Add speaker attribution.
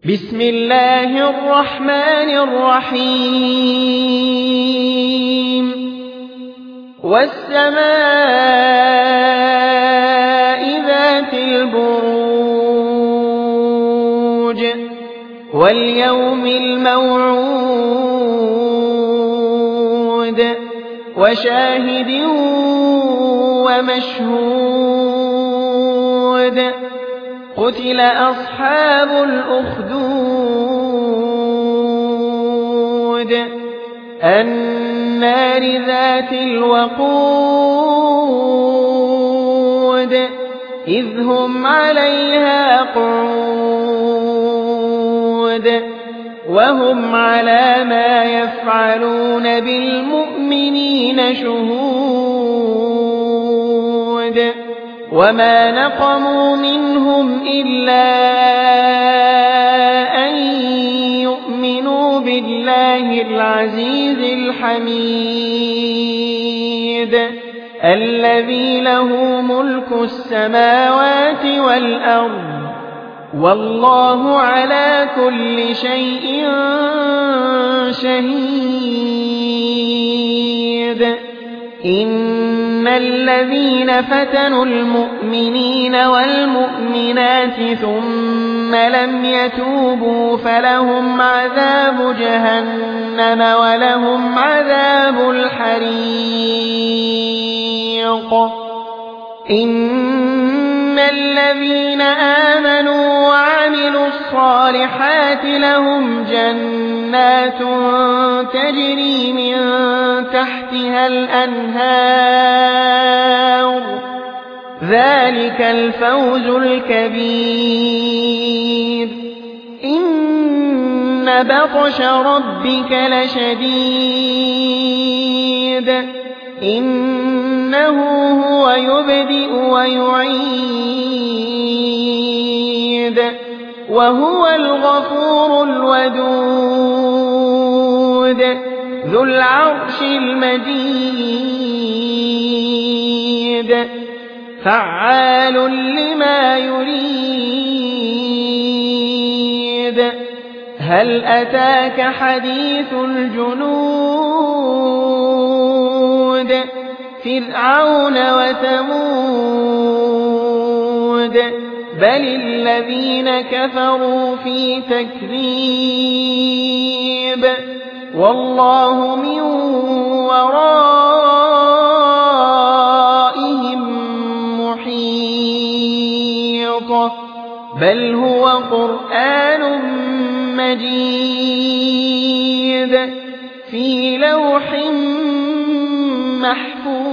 Speaker 1: بسم الله الرحمن الرحيم والسماء ذات البروج واليوم الموعود وشاهد ومشهود قتل أصحاب الأخدود النار ذات الوقود إذ هم عليها قعود وهم على ما يفعلون بالمؤمنين شهود وما نقموا منهم إلا أن يؤمنوا بالله العزيز الحميد الذي له ملك السماوات والأرض والله على كل شيء شهيد إن الذين فتنوا المؤمنين والمؤمنات ثم لم يتوبوا فلهم عذاب جهنم ولهم عذاب الحريق إن الذين آمنوا وعملوا الصالحات لهم جنات تجري من تحتها الأنهار ذلك الفوز الكبير إن بطش ربك لشديد إنه هو يبدئ ويعيد وهو الغفور الودود ذو العرش المجيد فعال لما يريد هل أتاك حديث الجنود فرعون وثمود بل الذين كفروا في تكذيب والله من ورائهم محيط بل هو قرآن مجيد في لوح محفوظ